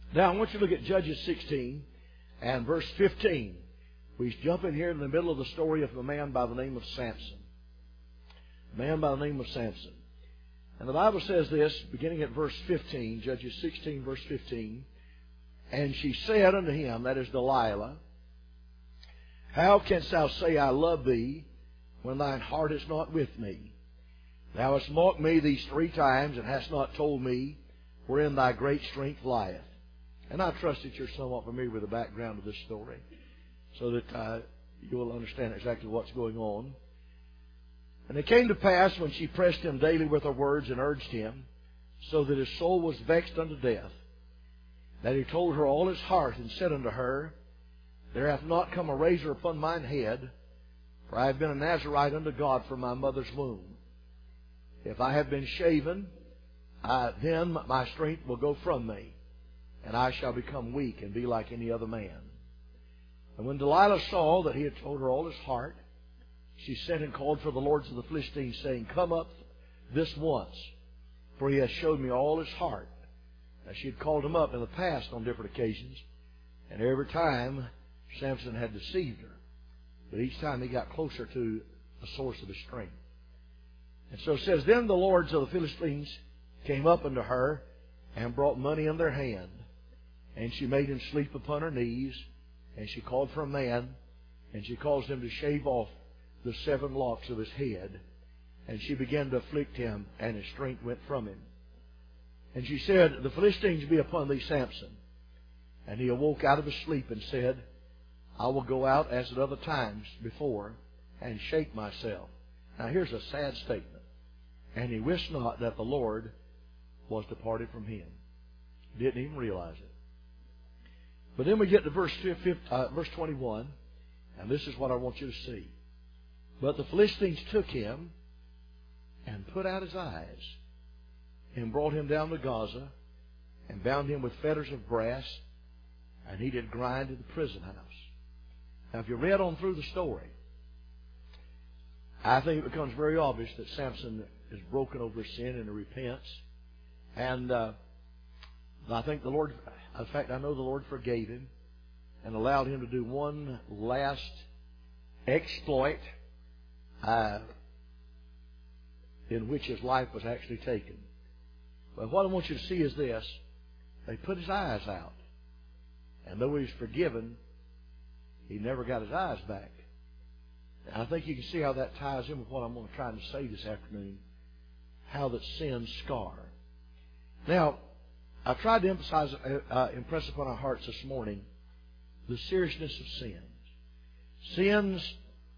Now I want you to look at Judges 16 and verse 15. We jump in here in the middle of the story of a man by the name of Samson. A man by the name of Samson. And the Bible says this, beginning at verse 15, Judges 16, verse 15. And she said unto him, that is Delilah, How canst thou say, I love thee, when thine heart is not with me? Thou hast mocked me these 3 times, and hast not told me wherein thy great strength lieth. And I trust that you're somewhat familiar with the background of this story, so that you will understand exactly what's going on. And it came to pass, when she pressed him daily with her words, and urged him, so that his soul was vexed unto death, that he told her all his heart, and said unto her, There hath not come a razor upon mine head, for I have been a Nazarite unto God from my mother's womb. If I have been shaven, then my strength will go from me, and I shall become weak and be like any other man. And when Delilah saw that he had told her all his heart, she sent and called for the lords of the Philistines, saying, Come up this once, for he hath showed me all his heart. Now she had called him up in the past on different occasions, and every time Samson had deceived her. But each time he got closer to the source of his strength. And so it says, Then the lords of the Philistines came up unto her, and brought money in their hand. And she made him sleep upon her knees, and she called for a man, and she caused him to shave off the 7 locks of his head. And she began to afflict him, and his strength went from him. And she said, The Philistines be upon thee, Samson. And he awoke out of his sleep, and said, I will go out as at other times before, and shake myself. Now here's a sad statement. And he wist not that the Lord was departed from him. He didn't even realize it. But then we get to verse 21, and this is what I want you to see. But the Philistines took him, and put out his eyes, and brought him down to Gaza, and bound him with fetters of brass, and he did grind in the prison house. Now if you read on through the story, I think it becomes very obvious that Samson is broken over his sin and he repents. And I think the Lord, in fact, I know the Lord forgave him and allowed him to do one last exploit in which his life was actually taken. But what I want you to see is this. They put his eyes out. And though he was forgiven, he never got his eyes back. And I think you can see how that ties in with what I'm going to try to say this afternoon. How that sins scar. Now, I tried to impress upon our hearts this morning the seriousness of sins. Sins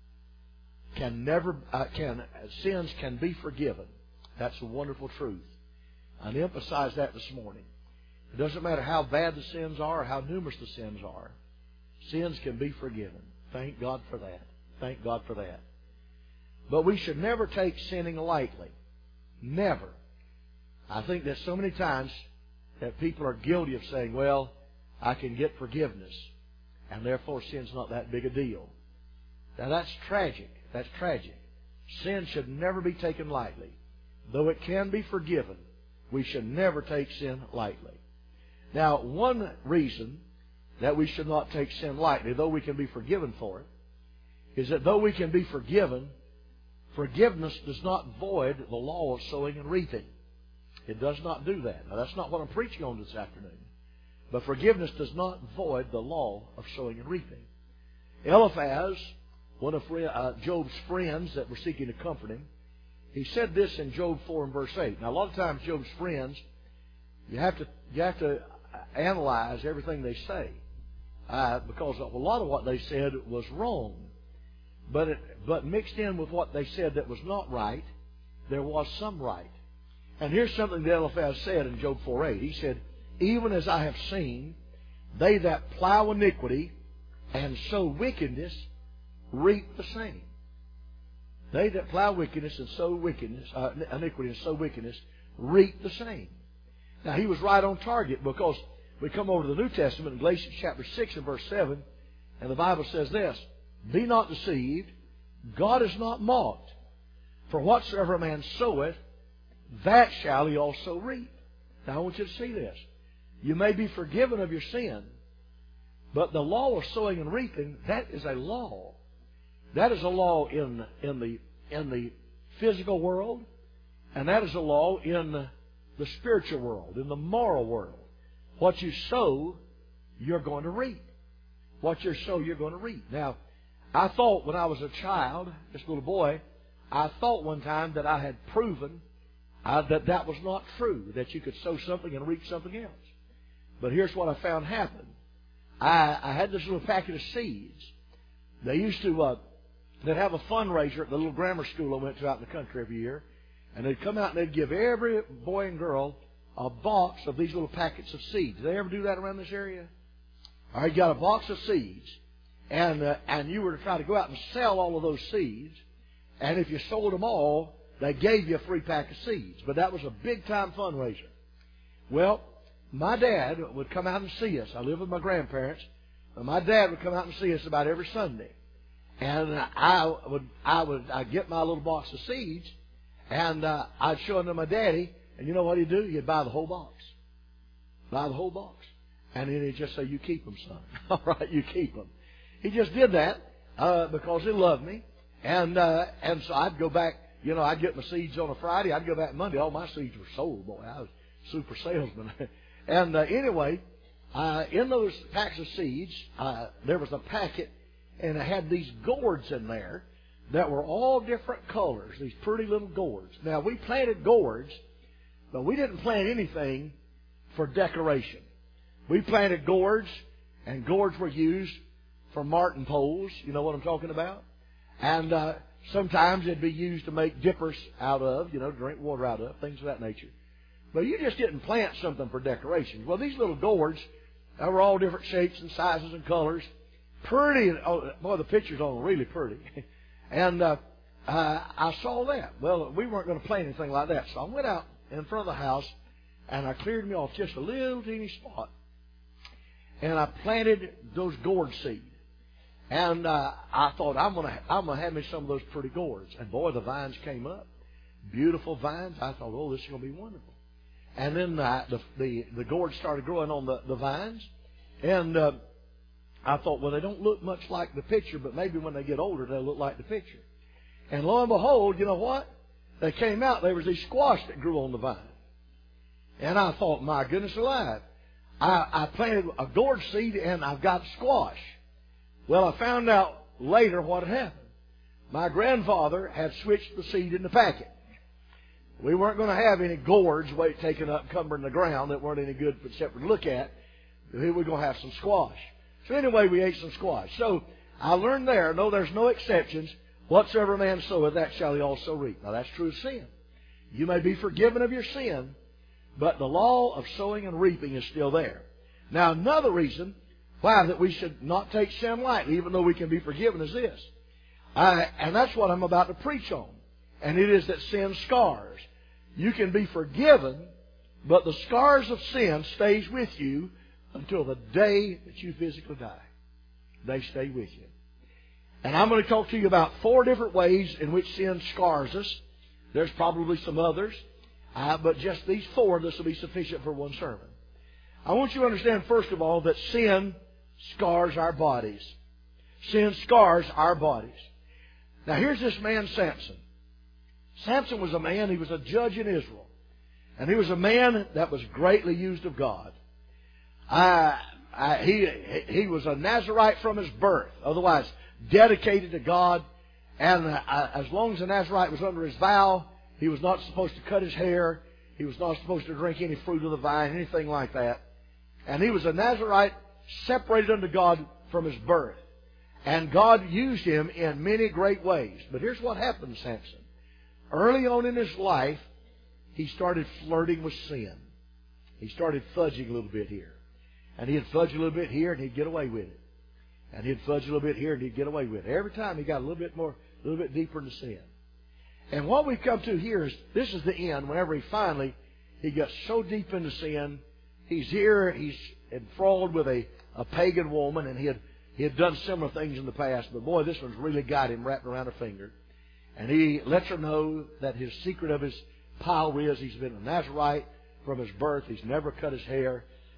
can be forgiven. That's a wonderful truth. I emphasize that this morning. It doesn't matter how bad the sins are or how numerous the sins are. Sins can be forgiven. Thank God for that. Thank God for that. But we should never take sinning lightly. Never. I think that so many times that people are guilty of saying, well, I can get forgiveness, and therefore sin's not that big a deal. Now that's tragic. That's tragic. Sin should never be taken lightly. Though it can be forgiven, we should never take sin lightly. Now, one reason that we should not take sin lightly, though we can be forgiven for it, is that though we can be forgiven, forgiveness does not void the law of sowing and reaping. It does not do that. Now, that's not what I'm preaching on this afternoon. But forgiveness does not void the law of sowing and reaping. Eliphaz, one of Job's friends that were seeking to comfort him, he said this in Job 4 and verse 8. Now, a lot of times Job's friends, you have to analyze everything they say, because a lot of what they said was wrong. But mixed in with what they said that was not right, there was some right. And here's something that Eliphaz said in Job 4:8. He said, Even as I have seen, they that plow iniquity and sow wickedness reap the same. They that plow wickedness and sow iniquity and sow wickedness reap the same. Now he was right on target, because we come over to the New Testament in Galatians chapter 6 and verse 7, and the Bible says this, Be not deceived, God is not mocked. For whatsoever a man soweth, that shall he also reap. Now I want you to see this. You may be forgiven of your sin, but the law of sowing and reaping, that is a law. That is a law in the physical world, and that is a law in the spiritual world, in the moral world. What you sow, you're going to reap. What you sow, you're going to reap. Now, I thought when I was a child, this little boy, I thought one time that I had proven that was not true, that you could sow something and reap something else. But here's what I found happened. I had this little packet of seeds. They used to they'd have a fundraiser at the little grammar school I went to out in the country every year. And they'd come out and they'd give every boy and girl a box of these little packets of seeds. Did they ever do that around this area? All right, you got a box of seeds. And you were to try to go out and sell all of those seeds. And if you sold them all, they gave you a free pack of seeds. But that was a big-time fundraiser. Well, my dad would come out and see us. I lived with my grandparents. And my dad would come out and see us about every Sunday. And I'd get my little box of seeds, and I'd show them to my daddy. And you know what he'd do? He'd buy the whole box. Buy the whole box. And then he'd just say, "You keep them, son." All right, you keep them. He just did that because he loved me. And so I'd go back, I'd get my seeds on a Friday. I'd go back Monday. All my seeds were sold. Boy, I was a super salesman. And anyway, in those packs of seeds, there was a packet, and it had these gourds in there that were all different colors, these pretty little gourds. Now, we planted gourds, but we didn't plant anything for decoration. We planted gourds, and gourds were used for martin poles. You know what I'm talking about? And sometimes it'd be used to make dippers out of, drink water out of, things of that nature. But you just didn't plant something for decoration. Well, these little gourds, they were all different shapes and sizes and colors. Pretty. Boy, the pictures on them really pretty. And I saw that. Well, we weren't going to plant anything like that. So I went out in front of the house, and I cleared me off just a little teeny spot. And I planted those gourd seed. And I thought, I'm gonna have me some of those pretty gourds. And boy, the vines came up. Beautiful vines. I thought, oh, this is going to be wonderful. And then the gourds started growing on the vines. And I thought, well, they don't look much like the picture, but maybe when they get older, they'll look like the picture. And lo and behold, you know what? They came out. There was these squash that grew on the vine. And I thought, my goodness alive. I planted a gourd seed, and I've got squash. Well, I found out later what had happened. My grandfather had switched the seed in the packet. We weren't going to have any gourds taken up, cumbering the ground that weren't any good except to look at. We were going to have some squash. So anyway, we ate some squash. So I learned there, no, there's no exceptions. Whatsoever man soweth, that shall he also reap. Now that's true of sin. You may be forgiven of your sin, but the law of sowing and reaping is still there. Now another reason why that we should not take sin lightly, even though we can be forgiven, is this. And that's what I'm about to preach on. And it is that sin scars. You can be forgiven, but the scars of sin stays with you until the day that you physically die. They stay with you. And I'm going to talk to you about 4 different ways in which sin scars us. There's probably some others, but just these 4, this will be sufficient for one sermon. I want you to understand, first of all, that sin scars our bodies. Sin scars our bodies. Now here's this man Samson. Samson was a man, he was a judge in Israel. And he was a man that was greatly used of God. He was a Nazarite from his birth. Otherwise, dedicated to God. And as long as a Nazarite was under his vow, he was not supposed to cut his hair. He was not supposed to drink any fruit of the vine, anything like that. And he was a Nazarite separated unto God from his birth. And God used him in many great ways. But here's what happened to Samson. Early on in his life, he started flirting with sin. He started fudging a little bit here. And he'd fudge a little bit here and he'd get away with it. And he'd fudge a little bit here and he'd get away with it. Every time he got a little bit deeper into sin. And what we've come to here is, this is the end. Whenever he got so deep into sin, he's enthralled with a pagan woman, and he had done similar things in the past. But boy, this one's really got him wrapped around her finger. And he lets her know that his secret of his power is he's been a Nazarite from his birth. He's never cut his hair.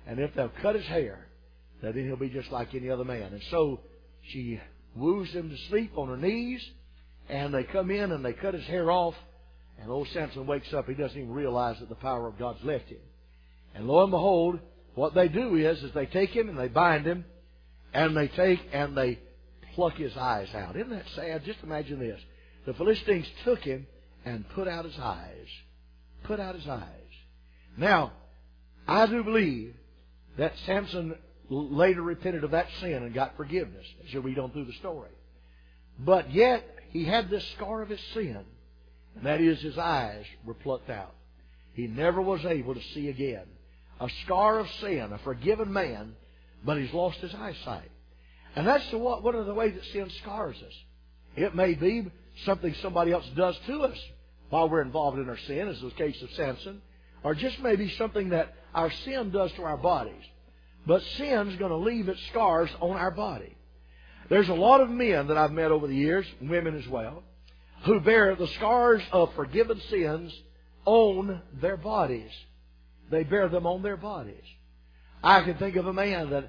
And if they'll cut his hair, then he'll be just like any other man. And so she woos him to sleep on her knees, and they come in and they cut his hair off. And old Samson wakes up. He doesn't even realize that the power of God's left him. And lo and behold, what they do is they take him and they bind him, and they pluck his eyes out. Isn't that sad? Just imagine this. The Philistines took him and put out his eyes. Put out his eyes. Now, I do believe that Samson later repented of that sin and got forgiveness, as you read on through the story. But yet, he had this scar of his sin, and that is his eyes were plucked out. He never was able to see again. A scar of sin, a forgiven man, but he's lost his eyesight. And that's one of the ways that sin scars us. It may be something somebody else does to us while we're involved in our sin, as was the case of Samson, or just maybe something that our sin does to our bodies. But sin's going to leave its scars on our body. There's a lot of men that I've met over the years, women as well, who bear the scars of forgiven sins on their bodies. They bear them on their bodies. I can think of a man that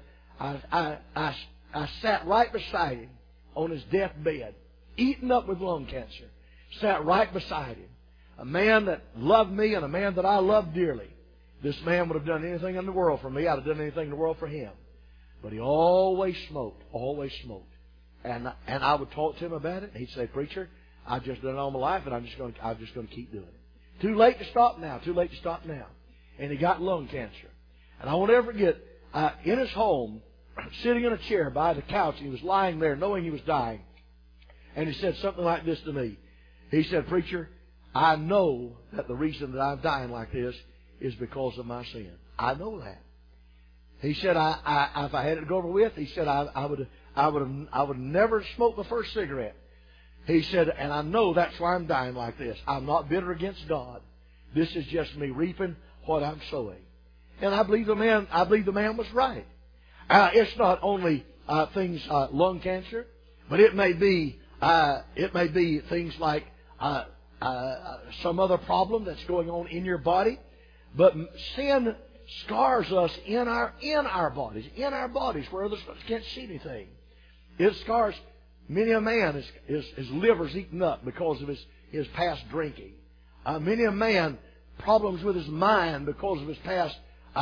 I sat right beside him on his deathbed, eaten up with lung cancer. Sat right beside him. A man that loved me and a man that I loved dearly. This man would have done anything in the world for me. I'd have done anything in the world for him. But he always smoked. Always smoked. And I would talk to him about it. And he'd say, "Preacher, I've just done it all my life, and I'm just going to keep doing it. Too late to stop now. Too late to stop now." And he got lung cancer. And I won't ever forget, in his home, sitting in a chair by the couch, he was lying there knowing he was dying. And he said something like this to me. He said, "Preacher, I know that the reason that I'm dying like this is because of my sin. I know that." He said, if I had it to go over with, he said, I would never smoke the first cigarette. He said, and I know that's why I'm dying like this. I'm not bitter against God. This is just me reaping what I'm sowing. And I believe the man was right. It's not only lung cancer, but it may be things like some other problem that's going on in your body. But sin scars us in our bodies where others can't see anything. It scars many a man. His liver's eaten up because of his past drinking. Many a man problems with his mind because of his past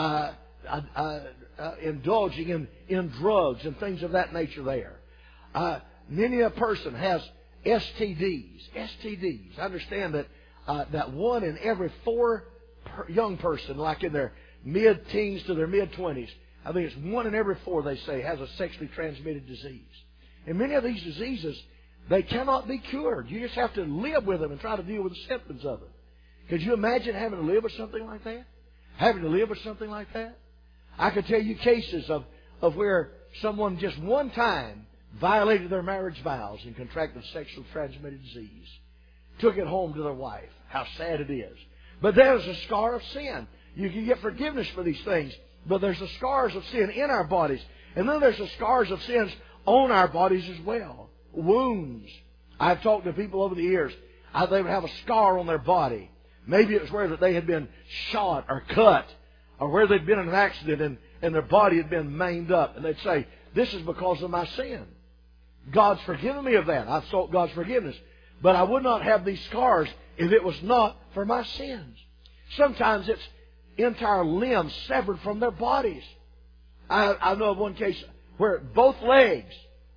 indulging in drugs and things of that nature there. Many a person has STDs. I understand that 1 in every 4 young person, like in their mid-teens to their mid-20s, I think it's 1 in every 4, they say, has a sexually transmitted disease. And many of these diseases, they cannot be cured. You just have to live with them and try to deal with the symptoms of them. Could you imagine having to live with something like that? I could tell you cases of where someone just one time violated their marriage vows and contracted sexually transmitted disease. Took it home to their wife. How sad it is. But there's a scar of sin. You can get forgiveness for these things, but there's the scars of sin in our bodies. And then there's the scars of sins on our bodies as well. Wounds. I've talked to people over the years. They would have a scar on their body. Maybe it was where that they had been shot or cut, or where they'd been in an accident and their body had been maimed up. And they'd say, "This is because of my sin. God's forgiven me of that. I've sought God's forgiveness. But I would not have these scars if it was not for my sins." Sometimes it's entire limbs severed from their bodies. I know of one case where both legs,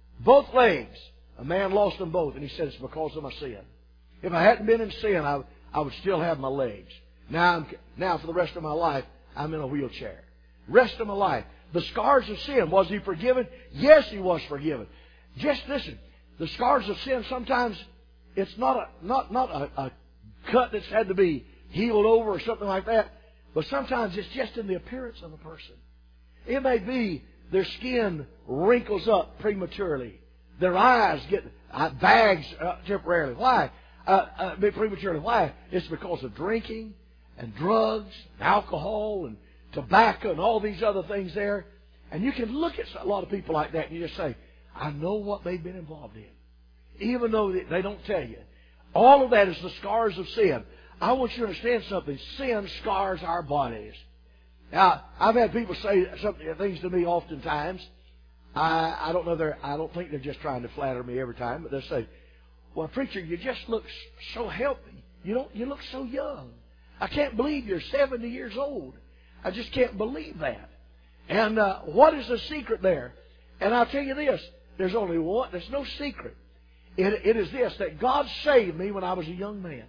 a man lost them both, and he said, "It's because of my sin. If I hadn't been in sin, I would still have my legs. Now for the rest of my life, I'm in a wheelchair. Rest of my life." The scars of sin, was he forgiven? Yes, he was forgiven. Just listen, the scars of sin, sometimes it's not a cut that's had to be healed over or something like that, but sometimes it's just in the appearance of a person. It may be their skin wrinkles up prematurely. Their eyes get bags temporarily. Why? Prematurely. Why? It's because of drinking and drugs, and alcohol and tobacco and all these other things there. And you can look at a lot of people like that and you just say, "I know what they've been involved in." Even though they don't tell you. All of that is the scars of sin. I want you to understand something. Sin scars our bodies. Now, I've had people say things to me oftentimes. I don't know. I don't think they're just trying to flatter me every time, but they say, "Well, preacher, you just look so healthy. You look so young. I can't believe you're 70 years old. I just can't believe that." And what is the secret there? And I'll tell you this: there's only one. There's no secret. It is this, that God saved me when I was a young man,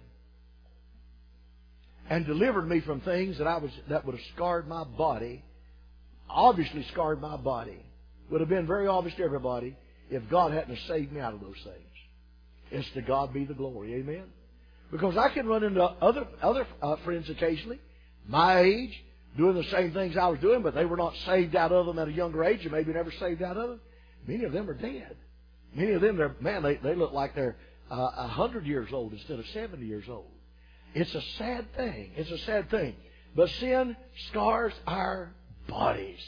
and delivered me from things that would have scarred my body. Obviously scarred my body. Would have been very obvious to everybody if God hadn't have saved me out of those things. It's to God be the glory. Amen? Because I can run into other friends occasionally, my age, doing the same things I was doing, but they were not saved out of them at a younger age, or maybe never saved out of them. Many of them are dead. Many of them, they look like they're 100 years old instead of 70 years old. It's a sad thing. It's a sad thing. But sin scars our bodies.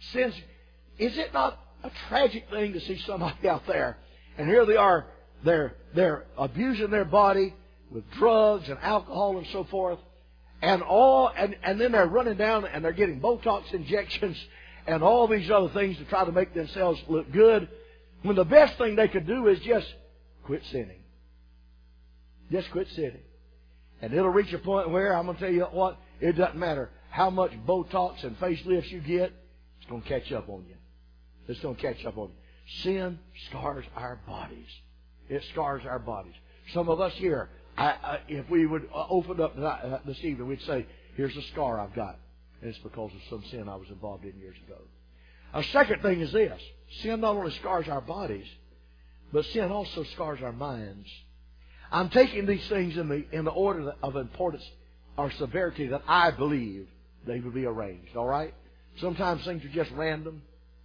Is it not a tragic thing to see somebody out there, and here they are, they're abusing their body with drugs and alcohol and so forth, and then they're running down and they're getting Botox injections and all these other things to try to make themselves look good, when the best thing they could do is just quit sinning. Just quit sinning. And it'll reach a point where, I'm going to tell you what, it doesn't matter how much Botox and facelifts you get, it's going to catch up on you. It's going to catch up on you. Sin scars our bodies. It scars our bodies. Some of us here, if we would open up this evening, we'd say, here's a scar I've got. And it's because of some sin I was involved in years ago. A second thing is this. Sin not only scars our bodies, but sin also scars our minds. I'm taking these things in the order of importance or severity that I believe they would be arranged. All right? Sometimes things are just random.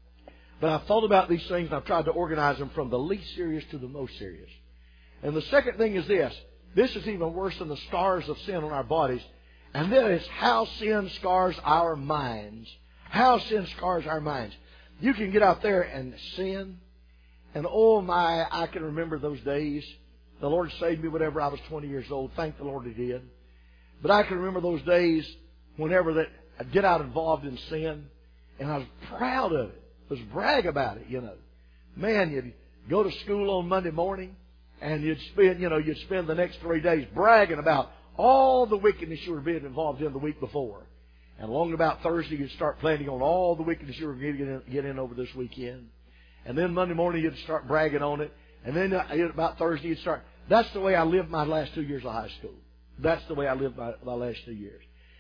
But I've thought about these things and I've tried to organize them from the least serious to the most serious. And the second thing is this. This is even worse than the scars of sin on our bodies. And that is how sin scars our minds. How sin scars our minds. You can get out there and sin. And oh my, I can remember those days. The Lord saved me whenever I was 20 years old. Thank the Lord He did. But I can remember those days whenever that I'd get out involved in sin. And I was proud of it. Was brag about it, you know. Man, you'd go to school on Monday morning and you'd spend the next 3 days bragging about all the wickedness you were being involved in the week before. And along about Thursday, you'd start planning on all the wickedness you were going to get in over this weekend. And then Monday morning, you'd start bragging on it. And then about Thursday, you'd start. That's the way I lived my last 2 years of high school. That's the way I lived my last 2 years.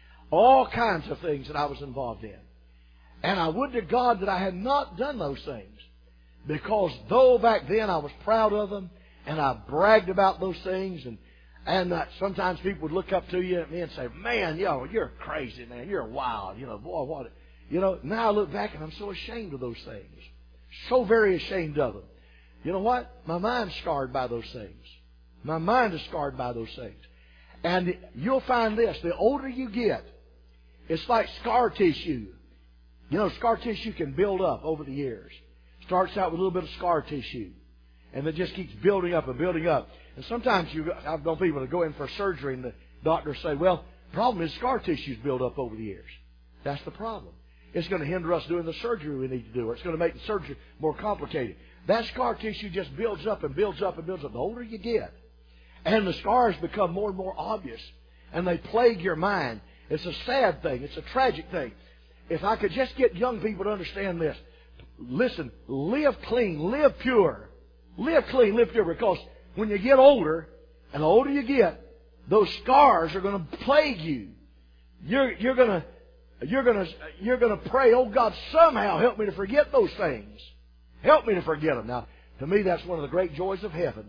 All kinds of things that I was involved in. And I would to God that I had not done those things. Because though back then I was proud of them, and I bragged about those things, and sometimes people would look up to you at me and say, "Man, you're crazy, man. You're wild. Boy, what?" Now I look back and I'm so ashamed of those things. So very ashamed of them. You know what? My mind's scarred by those things. My mind is scarred by those things. And you'll find this, the older you get, it's like scar tissue. Scar tissue can build up over the years. Starts out with a little bit of scar tissue. And it just keeps building up and building up. And sometimes I've known people that go in for surgery and the doctors say, well, the problem is scar tissue's built up over the years. That's the problem. It's going to hinder us doing the surgery we need to do, or it's going to make the surgery more complicated. That scar tissue just builds up and builds up and builds up. The older you get. And the scars become more and more obvious. And they plague your mind. It's a sad thing. It's a tragic thing. If I could just get young people to understand this. Listen, live clean, live pure. Live clean, live pure. Because when you get older, and the older you get, those scars are going to plague you. You're going to pray, "Oh God, somehow help me to forget those things. Help me to forget them." Now, to me, that's one of the great joys of heaven.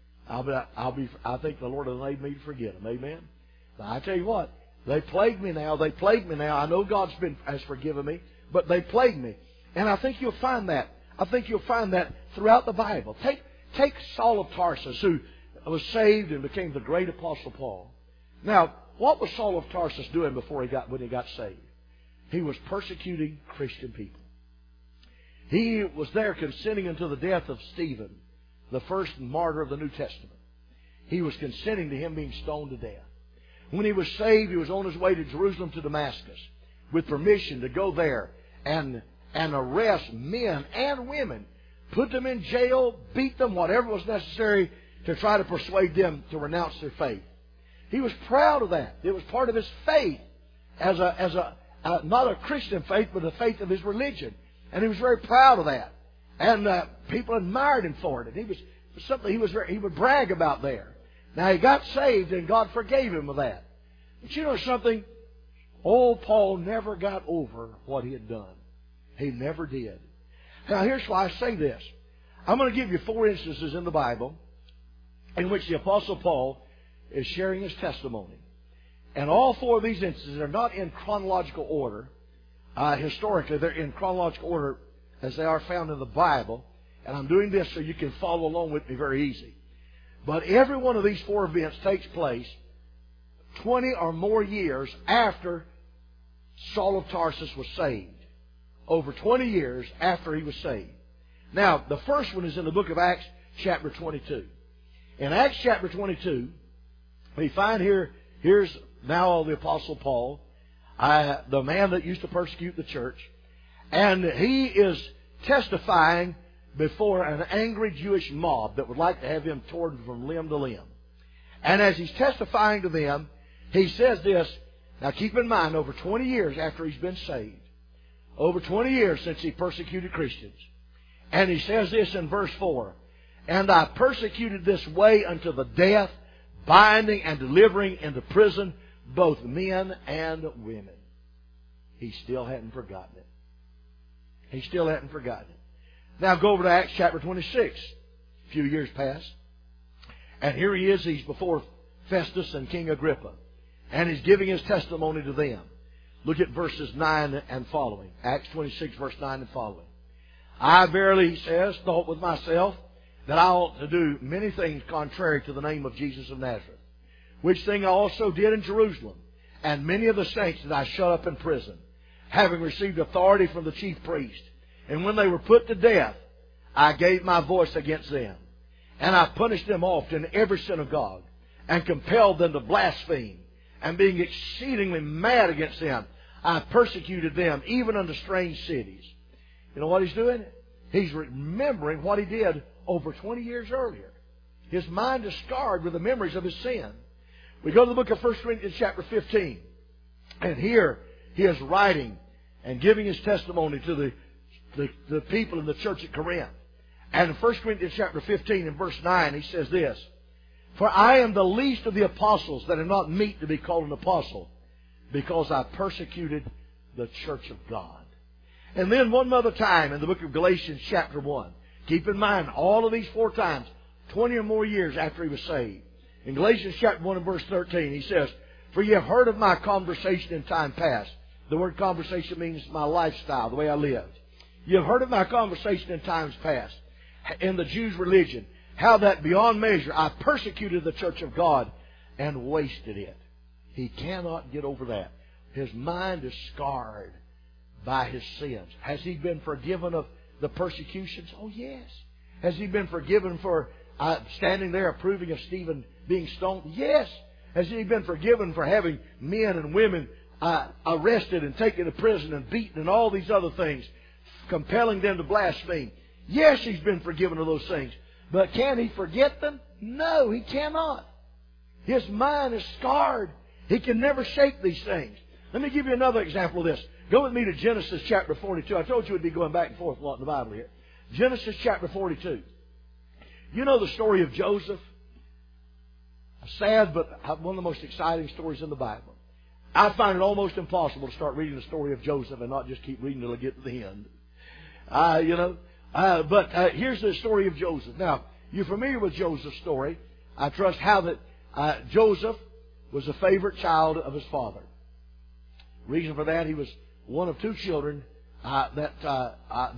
I think the Lord has made me to forget them. Amen. Now, I tell you what, they plague me now. They plague me now. I know God has forgiven me, but they plague me. And I think you'll find that. I think you'll find that throughout the Bible. Take Saul of Tarsus, who was saved and became the great Apostle Paul. Now, what was Saul of Tarsus doing when he got saved? He was persecuting Christian people. He was there consenting unto the death of Stephen, the first martyr of the New Testament. He was consenting to him being stoned to death. When he was saved, he was on his way to Jerusalem to Damascus, with permission to go there and arrest men and women, put them in jail, beat them, whatever was necessary to try to persuade them to renounce their faith. He was proud of that. It was part of his faith as not a Christian faith, but the faith of his religion. And he was very proud of that. And people admired him for it. And he would brag about there. Now he got saved and God forgave him of that. But you know something? Old Paul never got over what he had done. He never did. Now here's why I say this. I'm going to give you 4 instances in the Bible in which the Apostle Paul is sharing his testimony. And all 4 of these instances are not in chronological order. Historically, they're in chronological order as they are found in the Bible. And I'm doing this so you can follow along with me very easy. But every one of these 4 events takes place 20 or more years after Saul of Tarsus was saved. Over 20 years after he was saved. Now, the first one is in the book of Acts, chapter 22. In Acts chapter 22, we find here's now the Apostle Paul, the man that used to persecute the church, and he is testifying before an angry Jewish mob that would like to have him torn from limb to limb. And as he's testifying to them, he says this. Now keep in mind, over 20 years after he's been saved, over 20 years since he persecuted Christians. And he says this in verse 4. And I persecuted this way unto the death, binding and delivering into prison both men and women. He still hadn't forgotten it. He still hadn't forgotten it. Now go over to Acts chapter 26. A few years pass. And here he is. He's before Festus and King Agrippa. And he's giving his testimony to them. Look at verses 9 and following. Acts 26, verse 9 and following. I verily, he says, thought with myself that I ought to do many things contrary to the name of Jesus of Nazareth. Which thing I also did in Jerusalem. And many of the saints that I shut up in prison, having received authority from the chief priest. And when they were put to death, I gave my voice against them. And I punished them oft in every synagogue, and compelled them to blaspheme. And being exceedingly mad against them, I persecuted them, even unto strange cities. You know what he's doing? He's remembering what he did over 20 years earlier. His mind is scarred with the memories of his sin. We go to the book of 1 Corinthians chapter 15. And here he is writing and giving his testimony to the people in the church at Corinth. And in 1 Corinthians chapter 15 and verse 9 he says this. For I am the least of the apostles that are not meet to be called an apostle, because I persecuted the church of God. And then one other time in the book of Galatians chapter 1. Keep in mind, all of these 4 times, 20 or more years after he was saved. In Galatians chapter 1 and verse 13, he says, For ye have heard of my conversation in time past. The word conversation means my lifestyle, the way I lived. You have heard of my conversation in times past, in the Jews' religion, how that beyond measure I persecuted the church of God and wasted it. He cannot get over that. His mind is scarred by his sins. Has he been forgiven of the persecutions? Oh, yes. Has he been forgiven for standing there approving of Stephen being stoned? Yes. Has he been forgiven for having men and women arrested and taken to prison and beaten and all these other things, compelling them to blaspheme? Yes, he's been forgiven of those things. But can he forget them? No, he cannot. His mind is scarred. He can never shake these things. Let me give you another example of this. Go with me to Genesis chapter 42. I told you we'd be going back and forth a lot in the Bible here. Genesis chapter 42. You know the story of Joseph? Sad, but one of the most exciting stories in the Bible. I find it almost impossible to start reading the story of Joseph and not just keep reading until I get to the end. But here's the story of Joseph. Now, you're familiar with Joseph's story. I trust how that Joseph was a favorite child of his father. Reason for that, he was one of 2 children that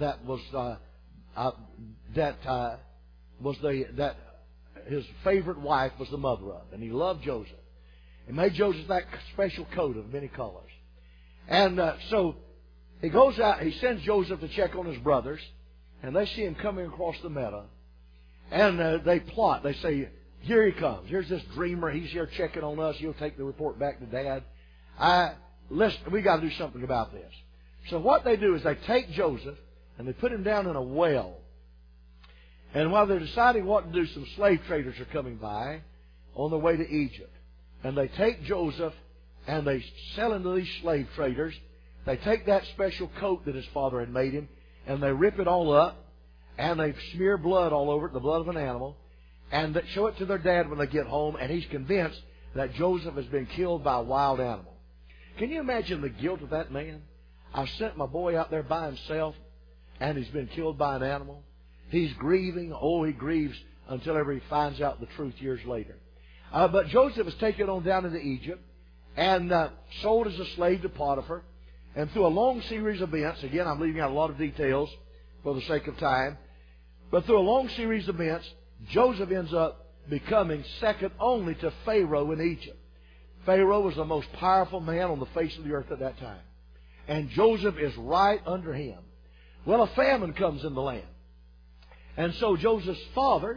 his favorite wife was the mother of, and he loved Joseph. He made Joseph that special coat of many colors. And so he goes out. He sends Joseph to check on his brothers. And they see him coming across the meadow. And they plot. They say, here he comes. Here's this dreamer. He's here checking on us. He'll take the report back to Dad. we got to do something about this. So what they do is they take Joseph and they put him down in a well. And while they're deciding what to do, some slave traders are coming by on their way to Egypt. And they take Joseph and they sell him to these slave traders. They take that special coat that his father had made him and they rip it all up and they smear blood all over it, the blood of an animal, and they show it to their dad when they get home, and he's convinced that Joseph has been killed by a wild animal. Can you imagine the guilt of that man? I've sent my boy out there by himself and he's been killed by an animal. He's grieving. Oh, he grieves until ever he finds out the truth years later. But Joseph is taken on down into Egypt and sold as a slave to Potiphar. And through a long series of events, again, I'm leaving out a lot of details for the sake of time, but through a long series of events, Joseph ends up becoming second only to Pharaoh in Egypt. Pharaoh was the most powerful man on the face of the earth at that time. And Joseph is right under him. Well, a famine comes in the land. And so Joseph's father,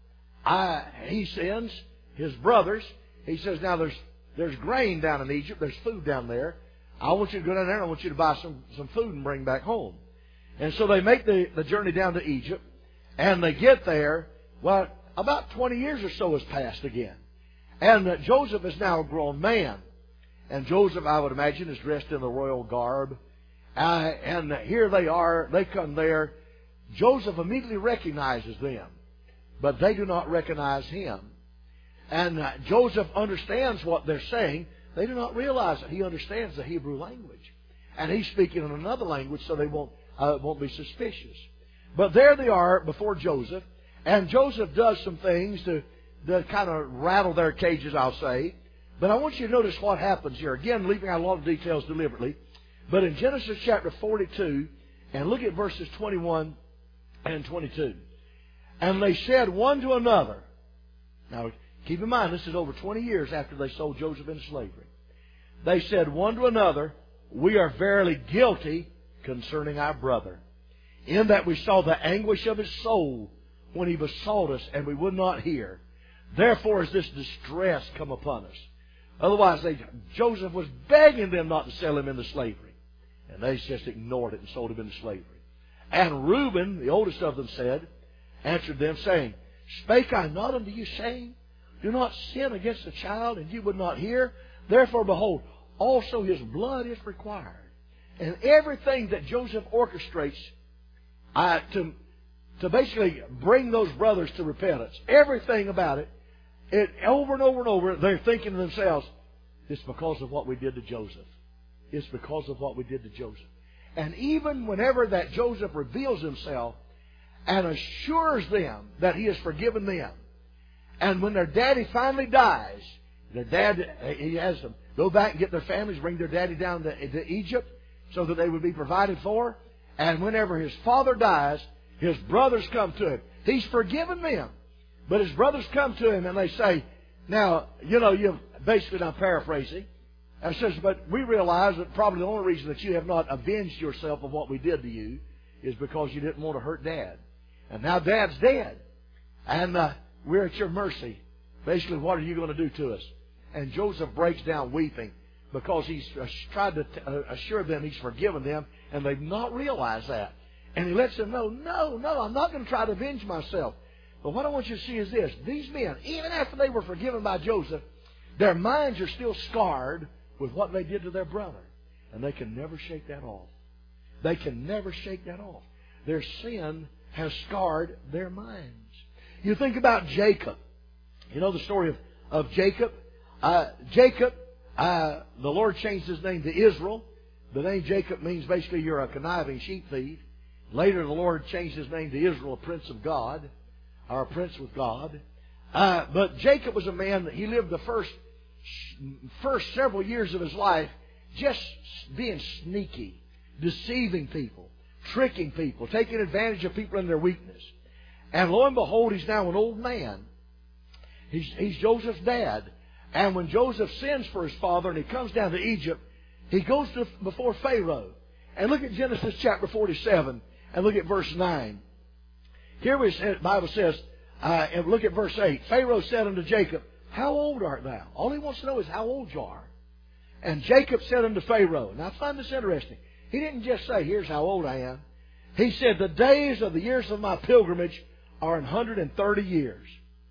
he sends his brothers. He says, now there's grain down in Egypt. There's food down there. I want you to go down there and I want you to buy some food and bring back home. And so they make the journey down to Egypt. And they get there. Well, about 20 years or so has passed again. And Joseph is now a grown man. And Joseph, I would imagine, is dressed in the royal garb. And here they are. They come there. Joseph immediately recognizes them. But they do not recognize him. And Joseph understands what they're saying. They do not realize that he understands the Hebrew language. And he's speaking in another language so they won't be suspicious. But there they are before Joseph. And Joseph does some things to kind of rattle their cages, I'll say. But I want you to notice what happens here. Again, leaving out a lot of details deliberately. But in Genesis chapter 42, and look at verses 21 and 22. And they said one to another. Now, keep in mind, this is over 20 years after they sold Joseph into slavery. They said one to another, we are verily guilty concerning our brother, in that we saw the anguish of his soul when he besought us, and we would not hear. Therefore has this distress come upon us. Otherwise, Joseph was begging them not to sell him into slavery. And they just ignored it and sold him into slavery. And Reuben, the oldest of them, answered them, saying, Spake I not unto you, saying, Do not sin against the child, and you would not hear? Therefore, behold, also his blood is required. And everything that Joseph orchestrates to basically bring those brothers to repentance, everything about it, over and over and over, they're thinking to themselves, it's because of what we did to Joseph. It's because of what we did to Joseph. And even whenever that Joseph reveals himself and assures them that he has forgiven them, and when their daddy finally dies, their dad, he has them go back and get their families, bring their daddy down to Egypt so that they would be provided for. And whenever his father dies, his brothers come to him. He's forgiven them. But his brothers come to him and they say, now, you've basically, I'm paraphrasing, and says, but we realize that probably the only reason that you have not avenged yourself of what we did to you is because you didn't want to hurt Dad. And now Dad's dead. And we're at your mercy. Basically, what are you going to do to us? And Joseph breaks down weeping because he's tried to assure them he's forgiven them, and they've not realized that. And he lets them know, no, I'm not going to try to avenge myself. But what I want you to see is this. These men, even after they were forgiven by Joseph, their minds are still scarred with what they did to their brother. And they can never shake that off. They can never shake that off. Their sin has scarred their minds. You think about Jacob. You know the story of Jacob? Jacob, the Lord changed his name to Israel. The name Jacob means basically you're a conniving sheep thief. Later the Lord changed his name to Israel, a prince of God, or a prince with God. But Jacob was a man that he lived the first several years of his life just being sneaky, deceiving people, tricking people, taking advantage of people in their weakness. And lo and behold, he's now an old man. He's Joseph's dad. And when Joseph sends for his father and he comes down to Egypt, he goes before Pharaoh. And look at Genesis chapter 47 and look at verse 9. Here the Bible says, and look at verse 8. Pharaoh said unto Jacob, How old art thou? All he wants to know is how old you are. And Jacob said unto Pharaoh, now I find this interesting. He didn't just say, here's how old I am. He said, the days of the years of my pilgrimage are 130 years.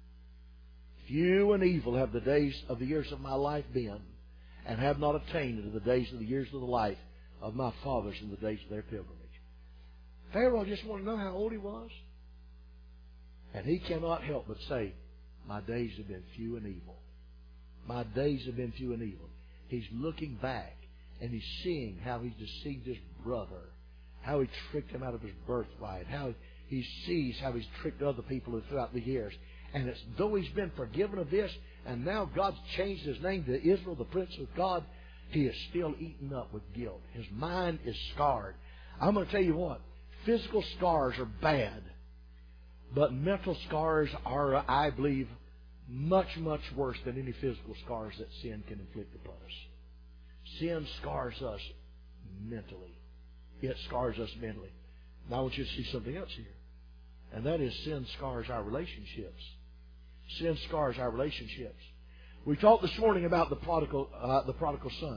Few and evil have the days of the years of my life been, and have not attained unto the days of the years of the life of my fathers in the days of their pilgrimage. Pharaoh just wanted to know how old he was. And he cannot help but say, my days have been few and evil. My days have been few and evil. He's looking back and he's seeing how he deceived his brother, how he tricked him out of his birthright, how he sees how he's tricked other people throughout the years. And it's though he's been forgiven of this, and now God's changed his name to Israel, the Prince of God, he is still eaten up with guilt. His mind is scarred. I'm going to tell you what, physical scars are bad, but mental scars are, I believe, much, much worse than any physical scars that sin can inflict upon us. Sin scars us mentally. It scars us mentally. Now I want you to see something else here. And that is sin scars our relationships. Sin scars our relationships. We talked this morning about the prodigal son.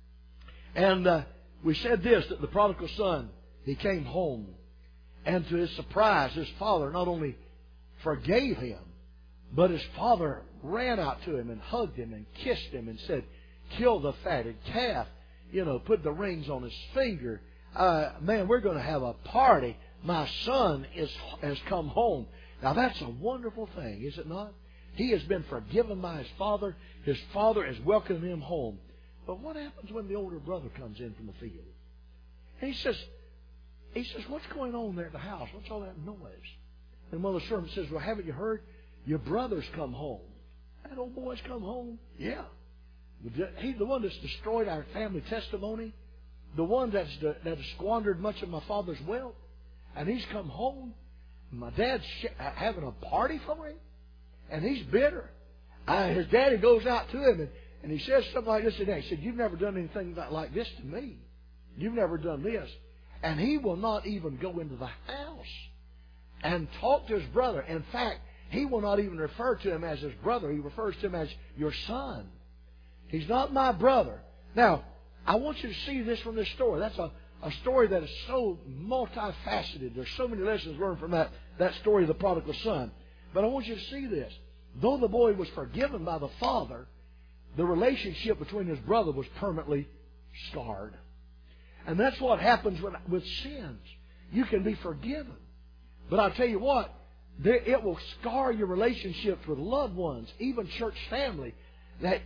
And we said this, that the prodigal son, he came home. And to his surprise, his father not only forgave him, but his father ran out to him and hugged him and kissed him and said, kill the fatted calf. Put the rings on his finger. Man, we're going to have a party. My son has come home. Now that's a wonderful thing, is it not? He has been forgiven by his father. His father has welcomed him home. But what happens when the older brother comes in from the field? And he says, what's going on there at the house? What's all that noise? And one of the servants says, well, haven't you heard? Your brother's come home. That old boy's come home? Yeah. He's the one that's destroyed our family testimony. The one that has squandered much of my father's wealth. And he's come home. My dad's having a party for him. And he's bitter. His daddy goes out to him and he says something like this today. He said, you've never done anything like this to me. You've never done this. And he will not even go into the house and talk to his brother. In fact, he will not even refer to him as his brother. He refers to him as your son. He's not my brother. Now, I want you to see this from this story. That's a story that is so multifaceted. There's so many lessons learned from that story of the prodigal son. But I want you to see this. Though the boy was forgiven by the father, the relationship between his brother was permanently scarred. And that's what happens with sins. You can be forgiven. But I'll tell you what, it will scar your relationships with loved ones, even church family, that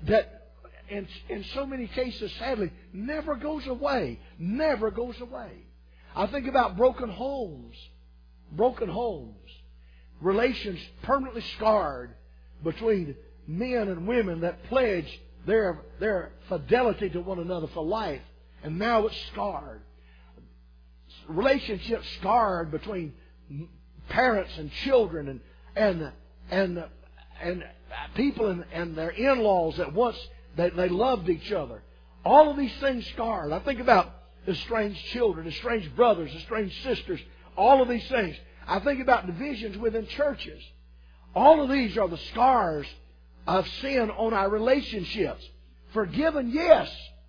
in so many cases, sadly, never goes away. Never goes away. I think about broken homes. Broken homes. Relations permanently scarred between men and women that pledge their fidelity to one another for life. And now it's scarred. Relationships scarred between parents and children and people and their in-laws that once they loved each other. All of these things scarred. I think about estranged children, estranged brothers, estranged sisters, all of these things. I think about divisions within churches. All of these are the scars of sin on our relationships. Forgiven, yes,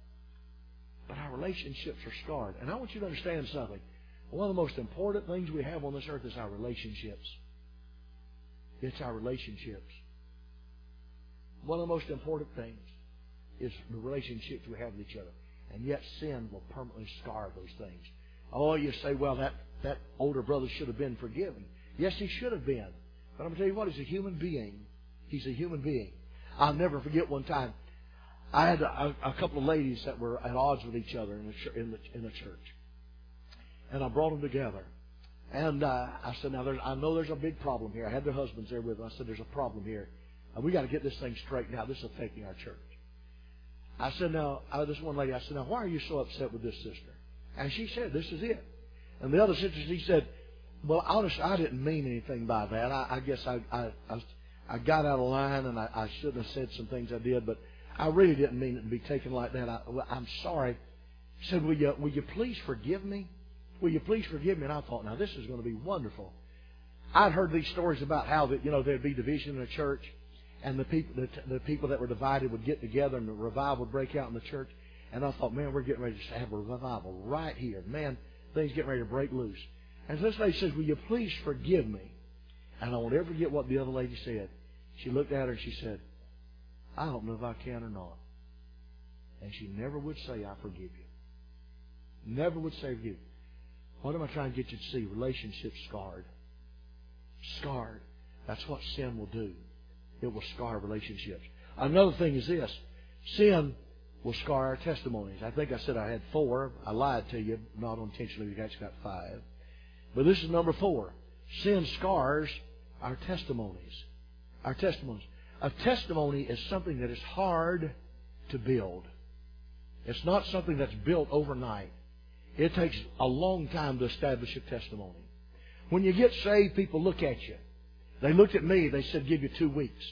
but our relationships are scarred. And I want you to understand something. One of the most important things we have on this earth is our relationships. It's our relationships. One of the most important things is the relationships we have with each other. And yet sin will permanently scar those things. Oh, you say, well, that older brother should have been forgiven. Yes, he should have been. But I'm going to tell you what, he's a human being. He's a human being. I'll never forget one time. I had a couple of ladies that were at odds with each other in the church. And I brought them together. And I said, now I know there's a big problem here. I had their husbands there with them. I said, there's a problem here. And we got to get this thing straightened out. This is affecting our church. I said, this one lady, I said, now, why are you so upset with this sister? And she said, this is it. And the other sister, she said, well, honestly, I didn't mean anything by that. I guess I got out of line and I shouldn't have said some things I did, but I really didn't mean it to be taken like that. I'm sorry. She said, will you please forgive me? Will you please forgive me? And I thought, now this is going to be wonderful. I'd heard these stories about how that there'd be division in a church, and the people that were divided would get together, and the revival would break out in the church. And I thought, man, we're getting ready to have a revival right here. Man, things getting ready to break loose. And this lady says, will you please forgive me? And I won't ever forget what the other lady said. She looked at her and she said, I don't know if I can or not. And she never would say, I forgive you. Never would say forgive you. What am I trying to get you to see? Relationships scarred. Scarred. That's what sin will do. It will scar relationships. Another thing is this. Sin will scar our testimonies. I think I said I had 4. I lied to you, not intentionally. We actually got 5. But this is number 4. Sin scars our testimonies. Our testimonies. A testimony is something that is hard to build. It's not something that's built overnight. It takes a long time to establish a testimony. When you get saved, people look at you. They looked at me. They said, give you 2 weeks.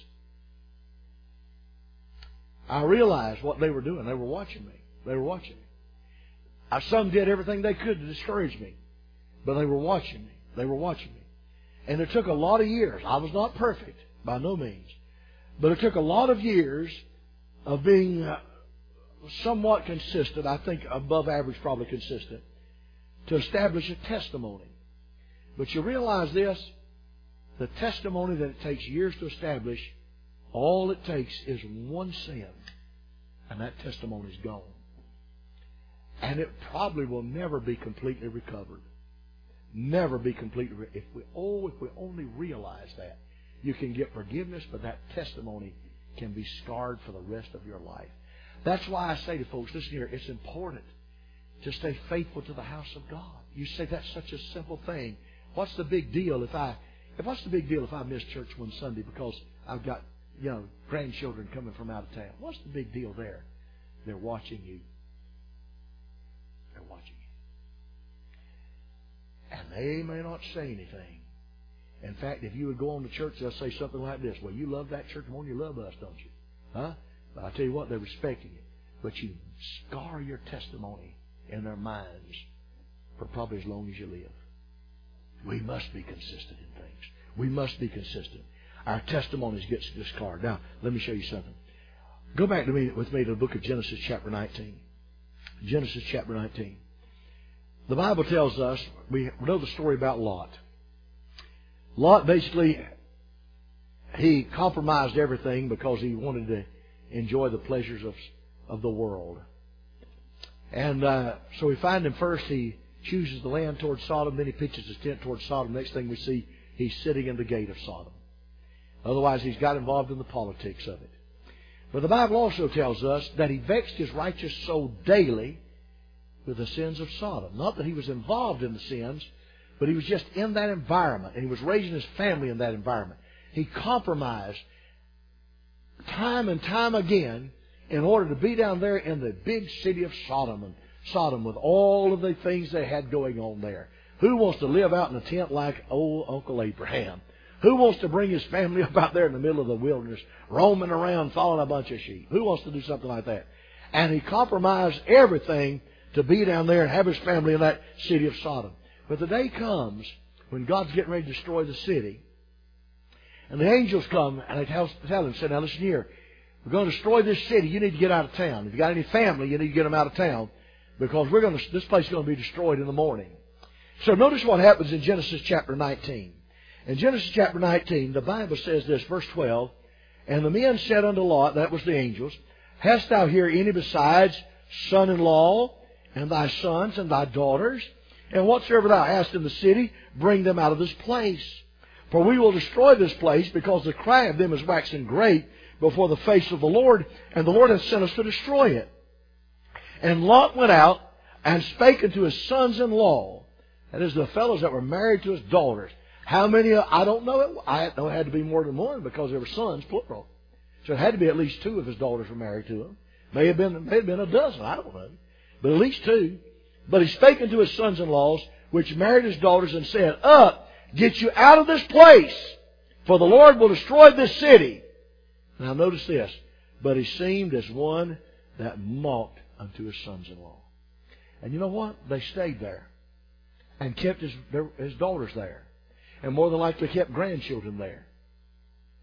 I realized what they were doing. They were watching me. They were watching me. Some did everything they could to discourage me. But they were watching me. They were watching me. And it took a lot of years. I was not perfect, by no means. But it took a lot of years of being somewhat consistent, I think above average probably consistent, to establish a testimony. But you realize this, the testimony that it takes years to establish, all it takes is one sin, and that testimony is gone. And it probably will never be completely recovered. Never be completely if we only realize that. You can get forgiveness, but that testimony can be scarred for the rest of your life. That's why I say to folks, listen here, it's important to stay faithful to the house of God. You say that's such a simple thing. What's the big deal if I miss church one Sunday because I've got, grandchildren coming from out of town? What's the big deal there? They're watching you. They're watching you. And they may not say anything. In fact, if you would go on to church, they'll say something like this. Well, you love that church more than you love us, don't you? Huh? But I tell you what, they're respecting it. But you scar your testimony in their minds for probably as long as you live. We must be consistent in things. We must be consistent. Our testimonies get scarred. Now, let me show you something. Go back with me to the book of Genesis chapter 19. Genesis chapter 19. The Bible tells us, we know the story about Lot. Lot basically, he compromised everything because he wanted to enjoy the pleasures of the world. And so we find him first, he chooses the land towards Sodom, then he pitches his tent towards Sodom. Next thing we see, he's sitting in the gate of Sodom. Otherwise, he's got involved in the politics of it. But the Bible also tells us that he vexed his righteous soul daily with the sins of Sodom. Not that he was involved in the sins, but he was just in that environment, and he was raising his family in that environment. He compromised time and time again in order to be down there in the big city of Sodom, and Sodom with all of the things they had going on there. Who wants to live out in a tent like old Uncle Abraham? Who wants to bring his family up out there in the middle of the wilderness, roaming around, following a bunch of sheep? Who wants to do something like that? And he compromised everything to be down there and have his family in that city of Sodom. But the day comes when God's getting ready to destroy the city, and the angels come and they tell him, say, now listen here, we're going to destroy this city. You need to get out of town. If you got any family, you need to get them out of town because this place is going to be destroyed in the morning. So notice what happens in Genesis chapter 19. In Genesis chapter 19, the Bible says this, verse 12, and the men said unto Lot, that was the angels, hast thou here any besides son-in-law, and thy sons and thy daughters? And whatsoever thou hast in the city, bring them out of this place. For we will destroy this place, because the cry of them is waxing great before the face of the Lord, and the Lord hath sent us to destroy it. And Lot went out and spake unto his sons-in-law, that is, the fellows that were married to his daughters. How many? I don't know. I know it had to be more than one because there were sons, plural. So it had to be at least 2 of his daughters were married to him. May have been a dozen. I don't know. But at least 2. But he spake unto his sons-in-laws, which married his daughters, and said, Up, get you out of this place, for the Lord will destroy this city. Now notice this. But he seemed as one that mocked unto his sons-in-law. And you know what? They stayed there and kept his daughters there. And more than likely kept grandchildren there.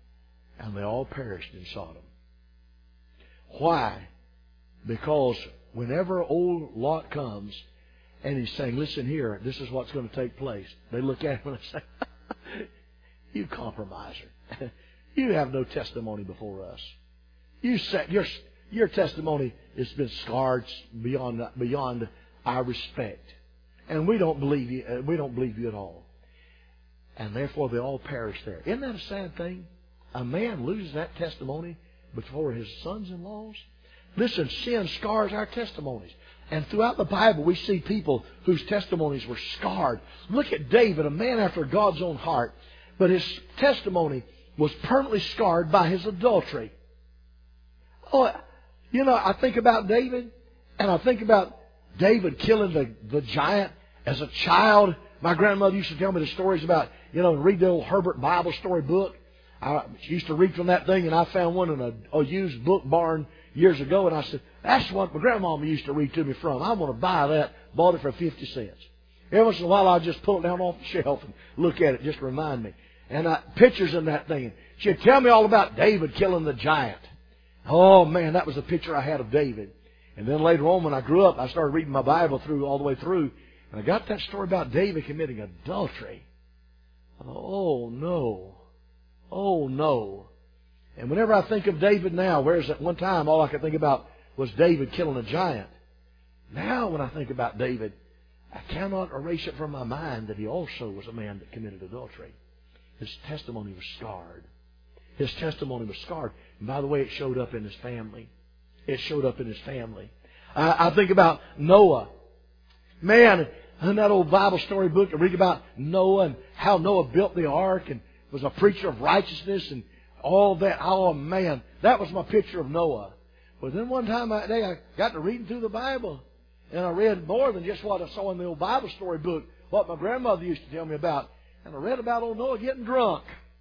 And they all perished in Sodom. Why? Because whenever old Lot comes and he's saying, listen here, this is what's going to take place, they look at him and they say, you compromiser. You have no testimony before us. You say, your testimony has been scarred beyond our respect. And we don't believe you. We don't believe you at all. And therefore they all perish there. Isn't that a sad thing? A man loses that testimony before his sons-in-laws. Listen, sin scars our testimonies. And throughout the Bible we see people whose testimonies were scarred. Look at David, a man after God's own heart. But his testimony was permanently scarred by his adultery. Oh, you know, I think about David, and I think about David killing the giant as a child. My grandmother used to tell me the stories about, read the old Herbert Bible story book. I used to read from that thing, and I found one in a used book barn years ago, and I said, that's what my grandmama used to read to me from. I want to buy that. Bought it for 50 cents. Every once in a while, I'd just pull it down off the shelf and look at it just to remind me. And pictures in that thing. She'd tell me all about David killing the giant. Oh, man, that was the picture I had of David. And then later on, when I grew up, I started reading my Bible all the way through. And I got that story about David committing adultery. Oh, no. Oh, no. And whenever I think of David now, whereas at one time all I could think about was David killing a giant. Now when I think about David, I cannot erase it from my mind that he also was a man that committed adultery. His testimony was scarred. His testimony was scarred. And by the way, it showed up in his family. It showed up in his family. I think about Noah. Man, in that old Bible story book, I read about Noah and how Noah built the ark and was a preacher of righteousness and all that. Oh, man, that was my picture of Noah. But then one time that day, I got to reading through the Bible. And I read more than just what I saw in the old Bible story book, what my grandmother used to tell me about. And I read about old Noah getting drunk.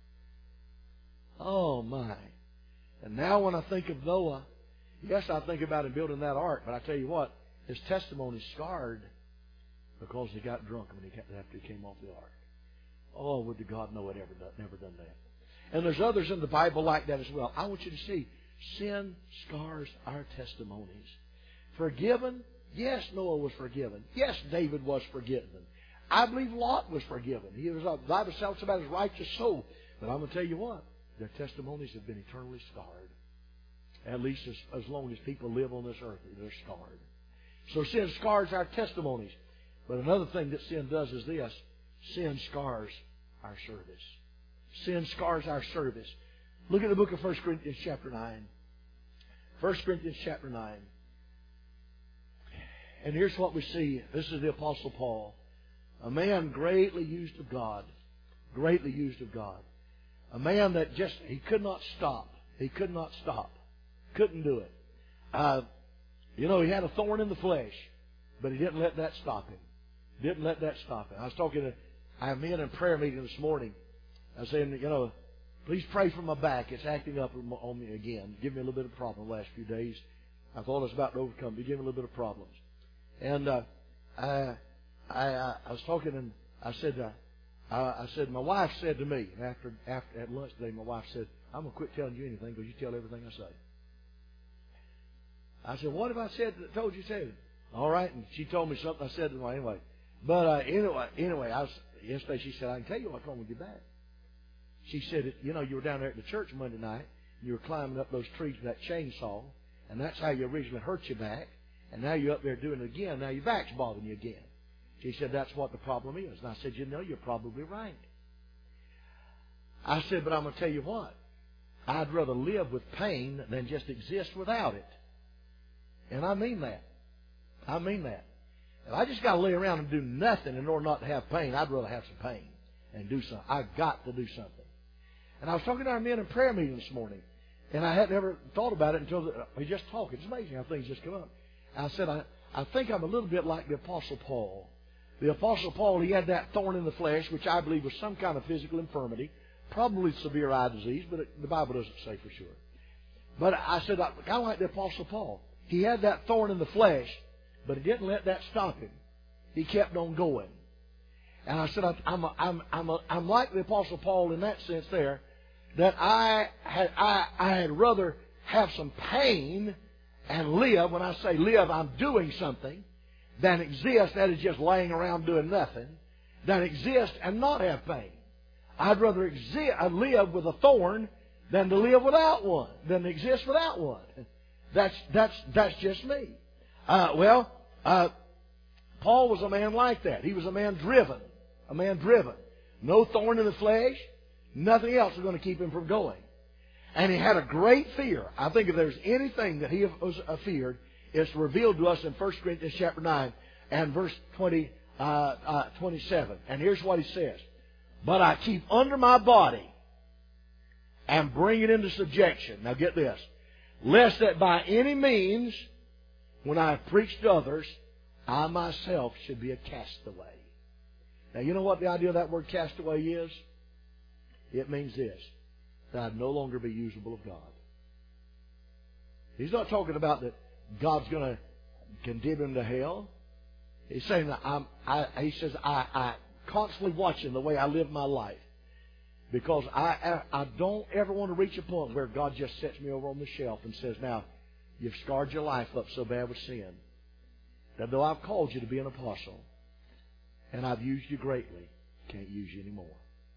Oh, my. And now when I think of Noah, yes, I think about him building that ark. But I tell you what, his testimony is scarred because he got drunk after he came off the ark. Oh, would to God know it never done that. And there's others in the Bible like that as well. I want you to see, sin scars our testimonies. Forgiven? Yes, Noah was forgiven. Yes, David was forgiven. I believe Lot was forgiven. The Bible tells about his righteous soul. But I'm going to tell you what, their testimonies have been eternally scarred. At least as long as people live on this earth, they're scarred. So sin scars our testimonies. But another thing that sin does is this. Sin scars our service. Sin scars our service. Look at the book of 1 Corinthians chapter 9. 1 Corinthians chapter 9. And here's what we see. This is the Apostle Paul. A man greatly used of God. Greatly used of God. A man that he could not stop. He could not stop. Couldn't do it. He had a thorn in the flesh, but he didn't let that stop him. Didn't let that stop him. I was talking to our men in prayer meeting this morning. I was saying, please pray for my back. It's acting up on me again. Give me a little bit of problem the last few days. I thought I was about to overcome. But give me a little bit of problems. And I was talking, and I said, my wife said to me after at lunch today, my wife said, I'm going to quit telling you anything because you tell everything I say. I said, what have I told you to? All right. And she told me something. I said, well, anyway. But anyway, yesterday she said, I can tell you what's wrong with your back. She said, you were down there at the church Monday night, and you were climbing up those trees with that chainsaw, and that's how you originally hurt your back, and now you're up there doing it again. Now your back's bothering you again. She said, that's what the problem is. And I said, you're probably right. I said, but I'm going to tell you what. I'd rather live with pain than just exist without it. And I mean that. I mean that. If I just got to lay around and do nothing in order not to have pain, I'd rather have some pain and do something. I've got to do something. And I was talking to our men in prayer meeting this morning, and I had never thought about it until we just talked. It's amazing how things just come up. I said, I think I'm a little bit like the Apostle Paul. The Apostle Paul, he had that thorn in the flesh, which I believe was some kind of physical infirmity, probably severe eye disease, but the Bible doesn't say for sure. But I said, I kind of like the Apostle Paul. He had that thorn in the flesh, but he didn't let that stop him. He kept on going. And I said, I'm like the Apostle Paul in that sense there, that I had rather have some pain and live. When I say live, I'm doing something, than exist, that is just laying around doing nothing, than exist and not have pain. I'd rather live with a thorn than to live without one, than to exist without one. That's just me. Paul was a man like that. He was a man driven. A man driven. No thorn in the flesh. Nothing else was going to keep him from going. And he had a great fear. I think if there's anything that he was feared, it's revealed to us in 1 Corinthians chapter 9 and verse 27. And here's what he says. But I keep under my body and bring it into subjection. Now get this. Lest that by any means, when I have preached to others, I myself should be a castaway. Now you know what the idea of that word castaway is? It means this. That I'd no longer be usable of God. He's not talking about that God's going to condemn him to hell. He's saying that I'm constantly watching the way I live my life. Because I don't ever want to reach a point where God just sets me over on the shelf and says, now, you've scarred your life up so bad with sin that though I've called you to be an apostle and I've used you greatly, can't use you anymore.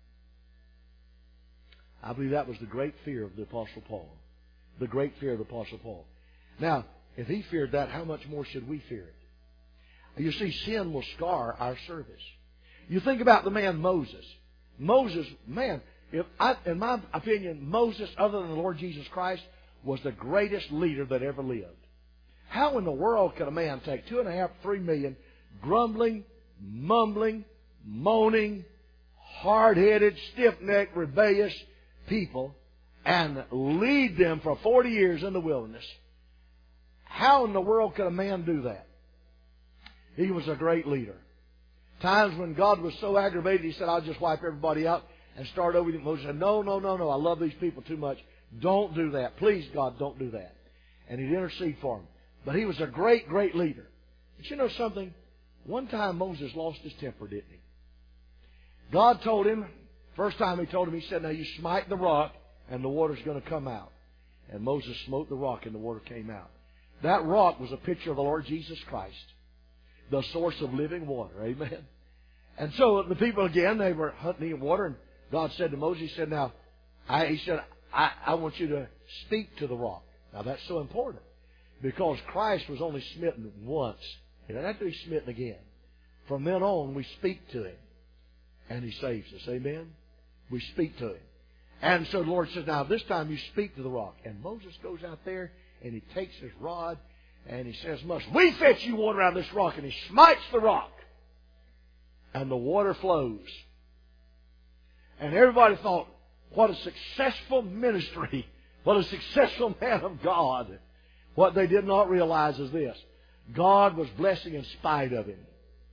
I believe that was the great fear of the Apostle Paul. The great fear of the Apostle Paul. Now, if he feared that, how much more should we fear it? You see, sin will scar our service. You think about the man Moses. Moses, man, in my opinion, Moses, other than the Lord Jesus Christ, was the greatest leader that ever lived. How in the world could a man take 2.5, 3 million grumbling, mumbling, moaning, hard-headed, stiff-necked, rebellious people and lead them for 40 years in the wilderness? How in the world could a man do that? He was a great leader. Times when God was so aggravated, he said, I'll just wipe everybody out and start over. Moses said, no. I love these people too much. Don't do that. Please, God, don't do that. And he'd intercede for them. But he was a great, great leader. But you know something? One time Moses lost his temper, didn't he? God told him, first time he told him, he said, now you smite the rock and the water's going to come out. And Moses smote the rock and the water came out. That rock was a picture of the Lord Jesus Christ, the source of living water. Amen. And so the people again, they were hunting water, and God said to Moses, he said, now, I want you to speak to the rock. Now that's so important because Christ was only smitten once. He doesn't have to be smitten again. From then on, we speak to him and he saves us. Amen. We speak to him. And so the Lord says, now this time you speak to the rock. And Moses goes out there and he takes his rod and he says, must we fetch you water out of this rock? And he smites the rock. And the water flows. And everybody thought, what a successful ministry. What a successful man of God. What they did not realize is this. God was blessing in spite of him.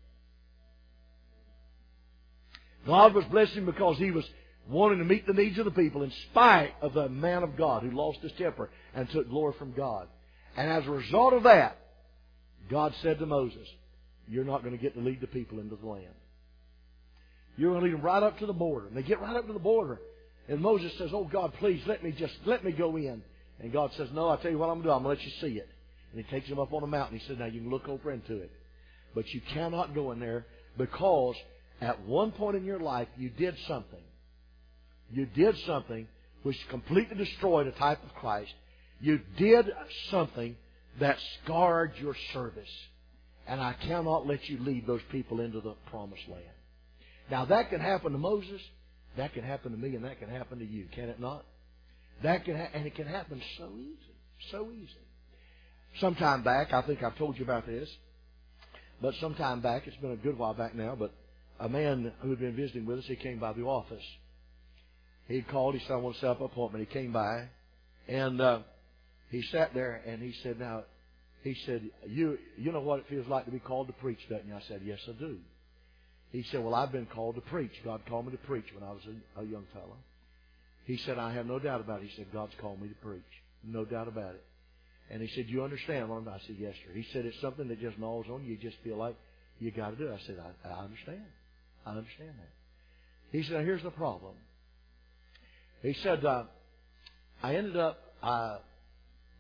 God was blessing because he was wanting to meet the needs of the people in spite of the man of God who lost his temper and took glory from God. And as a result of that, God said to Moses, you're not going to get to lead the people into the land. You're going to lead them right up to the border. And they get right up to the border. And Moses says, oh God, please let me go in. And God says, no, I'll tell you what I'm going to do. I'm going to let you see it. And he takes him up on a mountain. He said, now you can look over into it. But you cannot go in there because at one point in your life you did something. You did something which completely destroyed a type of Christ. You did something that scarred your service. And I cannot let you lead those people into the promised land. Now that can happen to Moses. That can happen to me and that can happen to you. Can it not? And it can happen so easy. So easy. Sometime back, I think I've told you about this, but sometime back, it's been a good while back now, but a man who had been visiting with us, he came by the office. He called, he said, I want to set up an appointment. He came by, and he sat there, and he said, you know what it feels like to be called to preach, don't you? I said, yes, I do. He said, well, I've been called to preach. God called me to preach when I was a young fellow. He said, I have no doubt about it. He said, God's called me to preach. No doubt about it. And he said, you understand what I'm doing? I said, yes, sir. He said, it's something that just gnaws on you. You just feel like you got to do it. I said, I understand. I understand that. He said, now here's the problem. He said, I ended up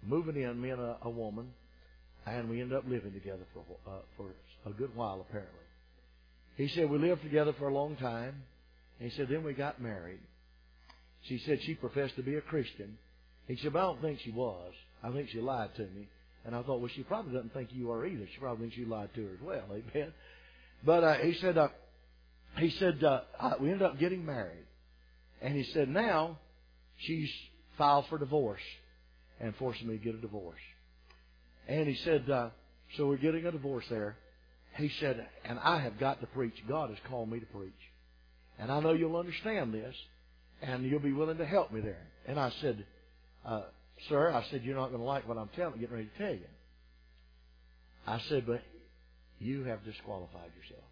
moving in, me and a woman, and we ended up living together for a good while, apparently. He said we lived together for a long time. And he said then we got married. She said she professed to be a Christian. He said, but I don't think she was. I think she lied to me. And I thought, well, she probably doesn't think you are either. She probably thinks you lied to her as well. Amen. But he said we ended up getting married. And he said now she's filed for divorce and forcing me to get a divorce. And he said, so we're getting a divorce there. He said, and I have got to preach. God has called me to preach. And I know you'll understand this, and you'll be willing to help me there. And I said, sir, I said, you're not going to like what I'm getting ready to tell you. I said, but you have disqualified yourself.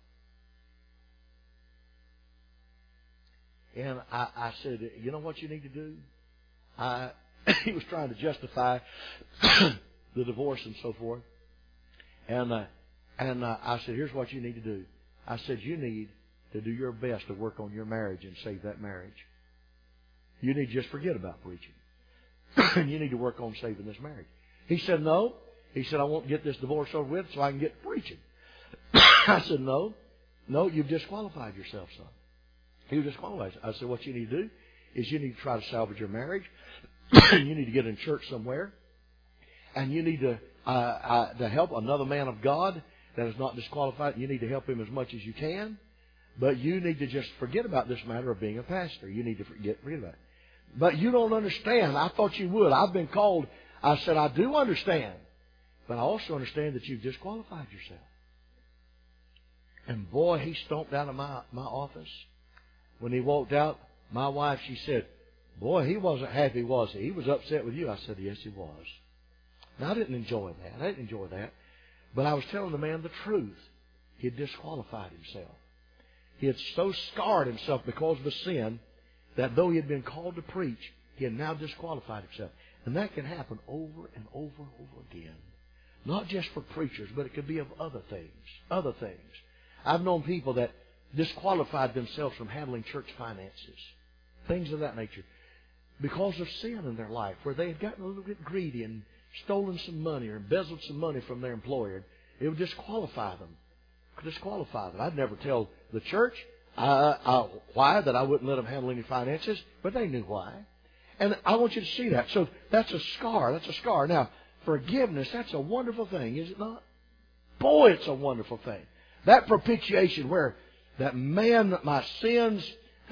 And I said, you know what you need to do? He was trying to justify the divorce and so forth. And I said, here's what you need to do. I said, you need to do your best to work on your marriage and save that marriage. You need to just forget about preaching. You need to work on saving this marriage. He said, no. He said, I won't get this divorce over with so I can get preaching. I said, no, you've disqualified yourself, son. He disqualified. I said, what you need to do is you need to try to salvage your marriage. You need to get in church somewhere. And you need to help another man of God that is not disqualified. You need to help him as much as you can. But you need to just forget about this matter of being a pastor. You need to forget about it. But you don't understand. I thought you would. I've been called. I said, I do understand. But I also understand that you've disqualified yourself. And boy, he stomped out of my office. When he walked out, my wife, she said, boy, he wasn't happy, was he? He was upset with you. I said, yes, he was. Now, I didn't enjoy that. But I was telling the man the truth. He had disqualified himself. He had so scarred himself because of the sin that though he had been called to preach, he had now disqualified himself. And that can happen over and over and over again. Not just for preachers, but it could be of other things. I've known people that disqualified themselves from handling church finances. Things of that nature. Because of sin in their life, where they had gotten a little bit greedy and stolen some money or embezzled some money from their employer. It would disqualify them. I'd never tell the church why, that I wouldn't let them handle any finances, but they knew why. And I want you to see that. So that's a scar. Now, forgiveness, that's a wonderful thing, is it not? Boy, it's a wonderful thing. That propitiation where that man, my sins,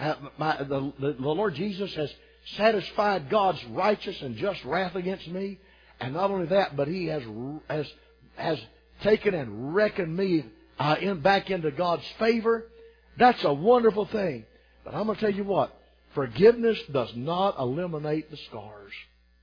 the Lord Jesus has satisfied God's righteous and just wrath against me. And not only that, but He has taken and reckoned me back into God's favor. That's a wonderful thing. But I'm going to tell you what. Forgiveness does not eliminate the scars.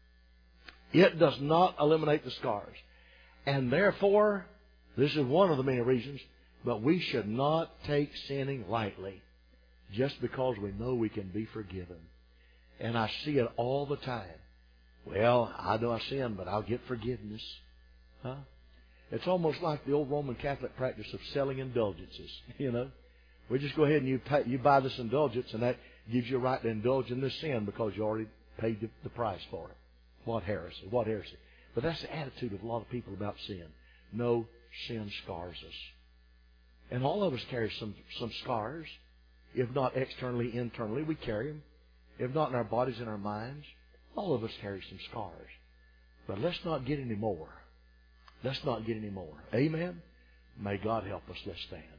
It does not eliminate the scars. And therefore, this is one of the many reasons, but we should not take sinning lightly just because we know we can be forgiven. And I see it all the time. Well, I know I sin, but I'll get forgiveness. Huh? It's almost like the old Roman Catholic practice of selling indulgences. You know, we just go ahead and you buy this indulgence, and that gives you a right to indulge in this sin because you already paid the price for it. What heresy! But that's the attitude of a lot of people about sin. No, sin scars us, and all of us carry some scars. If not externally, internally, we carry them. If not in our bodies, in our minds. All of us carry some scars. But let's not get any more. Amen? May God help us. Let's stand.